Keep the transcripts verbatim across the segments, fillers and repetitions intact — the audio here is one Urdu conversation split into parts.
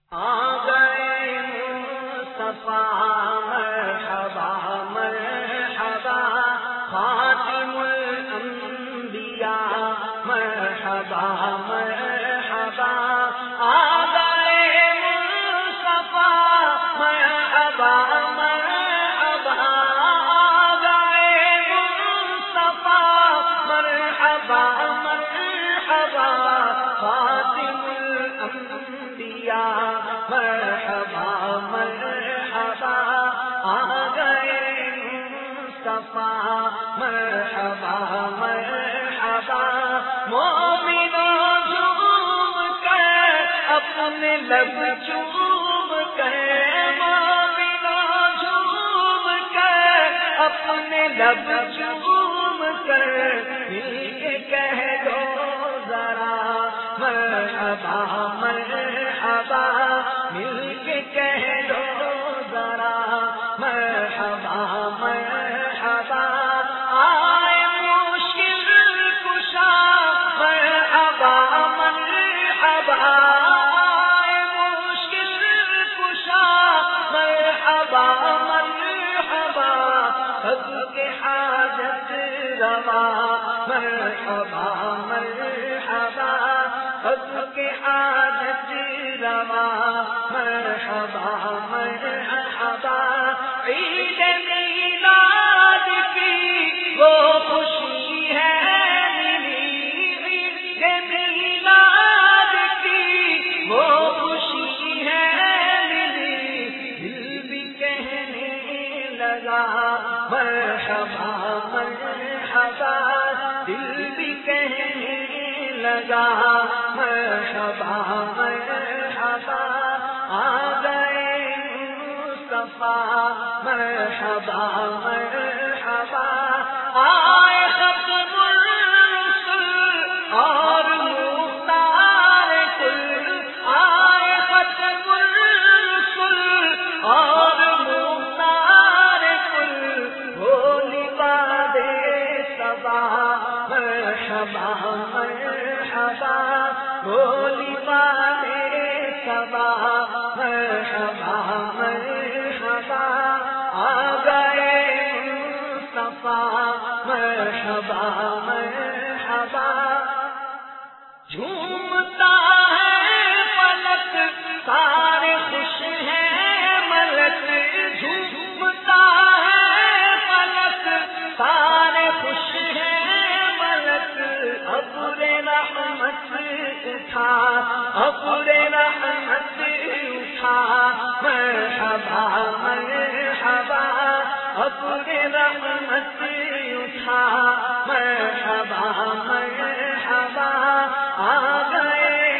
آ گئے مصطفیٰ مرحبا مرحبا خاتم الانبیاء مرحبا مرحبا آ گئے مصطفیٰ مرحبا مرحبا آ گئے مصطفیٰ مرحبا مرحبا خاتم الانبیاء مرحبا مرحبا آ گئے مصطفیٰ مرحبا مرحبا مومنوں جھوم کر اپنے لب چوم کر مومنوں جھوم کر اپنے لب چوم کر مل کے کہہ دو ذرا مرحبا مرحبا مل کے کہہ دو ذرا مرحبا مرحبا آئے مشکل کشا مرحبا مرحبا آئے مشکل کشا مرحبا مرحبا سب کے حاجت روا مرحبا مرحبا سب کے حاجت روا مرحبا مرحبا عید میلاد کی وہ خوشی ہے ملی عید میلاد کی وہ خوشی ہے ملی دل بھی کہنے لگا مرحبا مرحبا دل بھی کہنے لگا مرحبا مرحبا آ گئے مصطفیٰ مرحبا مرحبا آئے ختم الرسل اور مختار کل آئے ختم الرسل اور مختار کل بھولی بادے سبا مرحبا مرحبا بھولی بادے سبا مرحبا مرحبا آ گئے مصطفیٰ مرحبا مرحبا جھومتا ہے پلک سارے خوش ہیں ملک جھومتا ہے پلک سارے خوش ہیں ملک ابر رحمت اٹھا ابر رحمت اٹھا مرحبا مرحبا ابر رحمت اٹھا مرحبا مرحبا آ گئے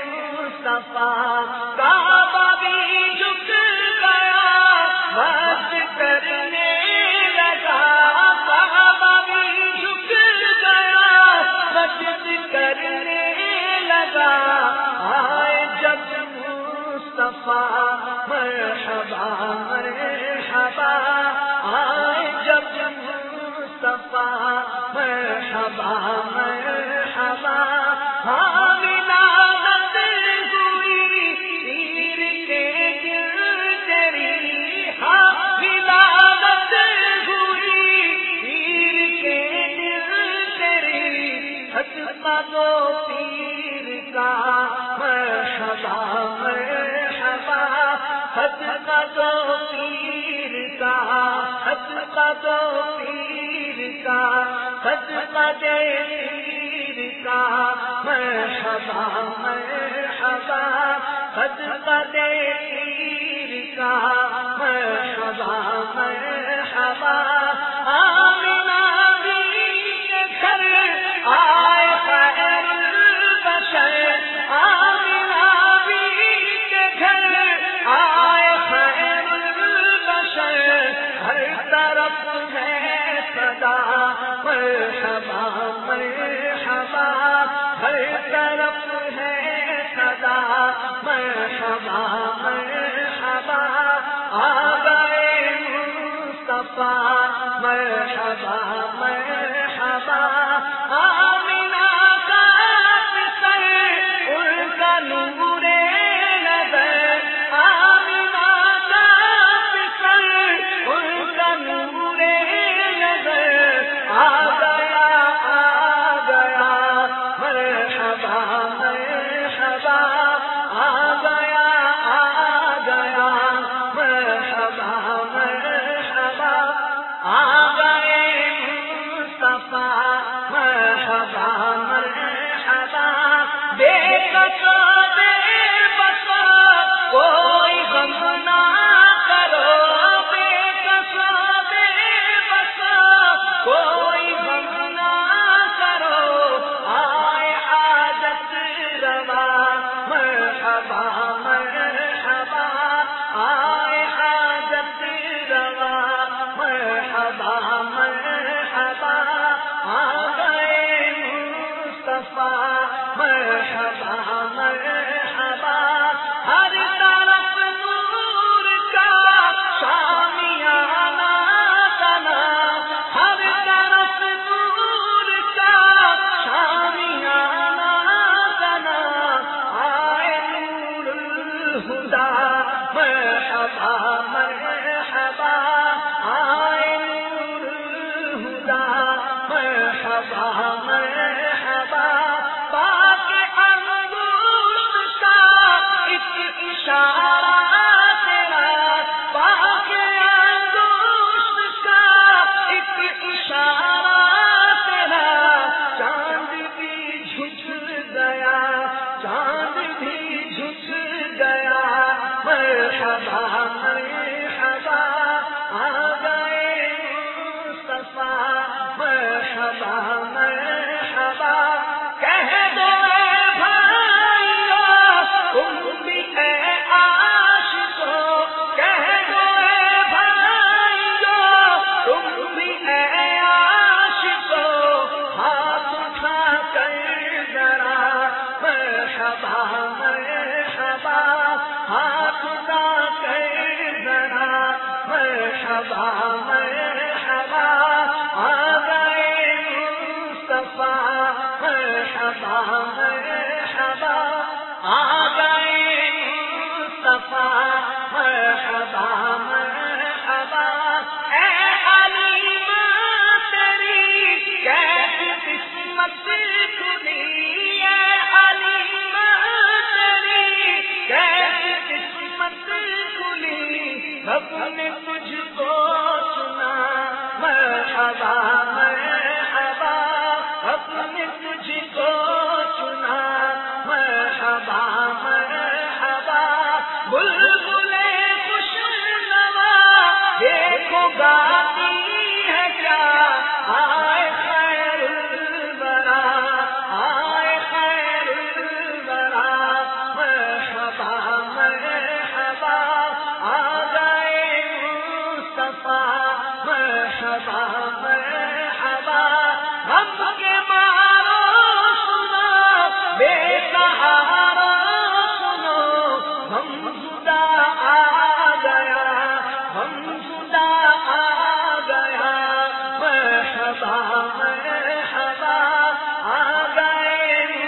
مصطفیٰ کعبہ بھی جھک گیا بات کرنے لگا کعبہ بھی جھک گیا بات کرنے لگا آئے جب مصطفیٰ مرحبا مرحبا آئے جب مصطفیٰ مرحبا مرحبا ہاں ولادت ہوئی پیر کے دل تیری ہاں ولادت ہوئی پیر کے دل تیری صدقہ دو پیر کا مرحبا مرحبا صدقہ دو پیر کا صدقہ دو پیر کا صدقہ دے پیر کا مرحبا مرحبا صدقہ دے پیر کا مرحبا مرحبا آمنہ کے گھر آئے خیر البشر آمنہ کے گھر آئے خیر البشر ہر طرف ہے صدا مرحبا مرحبا ہر طرف ہے صدا مرحبا مرحبا آ گئے مصطفیٰ مرحبا مرحبا آمنہ کا سر ان کا نور نظر مرحبا مرحبا آئے حاجت روا مرحبا مرحبا آ گئے مصطفیٰ مرحبا مرحبا ہر طرف نور کا شامیانہ تنا ہر طرف نور کا شامیانہ تنا آئے نور الہدا مرحبا مرحبا آئے نور الہدا مرحبا مرحبا پاک انگشت کا ایک اشارہ تیرا پاک انگشت کا ایک اشارہ تیرا چاند بھی جھک گیا چاند بھی جھک گیا مرحبا مرحبا آ گئے مصطفیٰ مرحبا مرحبا کہہ دو اے بھائیو تم بھی اے عاشقو کہہ دو اے بھائیو تم بھی اے عاشقو ہاتھ اٹھا کر ذرا مرحبا مرحبا ہاتھ اٹھا کر ذرا مرحبا مرحبا آ گئے مصطفیٰ مرحبا مرحبا آ گئے مصطفیٰ مرحبا مرحبا اے علیمہ تیری کیسی قسمت کھلی اے علیمہ تیری کیسی قسمت کھلی رب نے تجھ کو چنا مرحبا مرحبا رب نے تجھ کو چنا مرحبا مرحبا بلبل خوش نوا دیکھو گاتی ہے کیا آئے خیر الورا آئے خیر الورا مرحبا مرحبا آ گئے مصطفیٰ مرحبا مرحبا ہم کے مارو سنو بے سہارا سنو ہم خدا آ گیا ہم خدا آ گیا مرحبا مرحبا آ گئے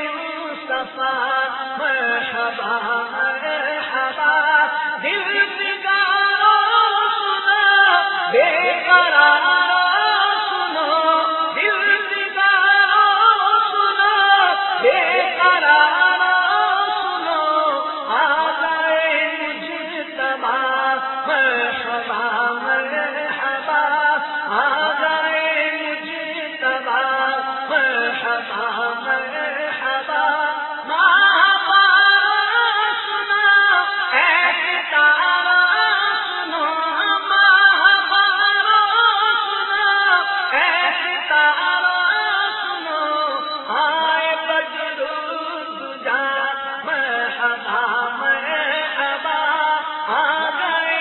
مصطفیٰ مرحبا مرحبا دل بگارو سنو بے قرارو سنو دل بگارو سنو بے قرارو سنو آ گئے مجتبیٰ مرحبا مرحبا آ گئے مجتبیٰ مرحبا مرحبا ماں سنا اے ستارہ سنو ماں سنا اے ستارہ سنو آئے بدر الدجا مرحبا مرحبا آ گئے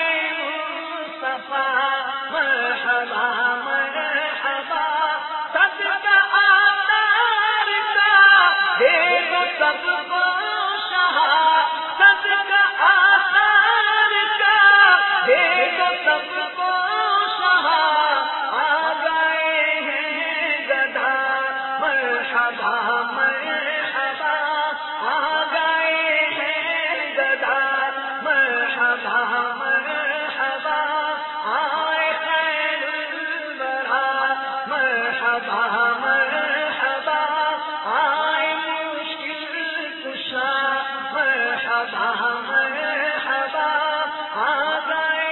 مصطفیٰ مرحبا مرحبا صدقہ آتار کا دیکھو سب کو شہا صدقہ آتار کا دیکھو سب کو شہا آ گئے ہیں گدھا مرحبا مرحبا آ گئے ہیں گدھا مرحبا مرحبا آئے خیر الورا مرحبا مرحبا آئے مشکل کشا مرحبا مرحبا آ گئے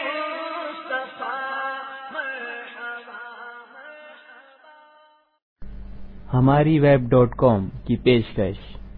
مصطفیٰ مرحبا مرحبا ہماری ویب ڈاٹ کام کی پیشکش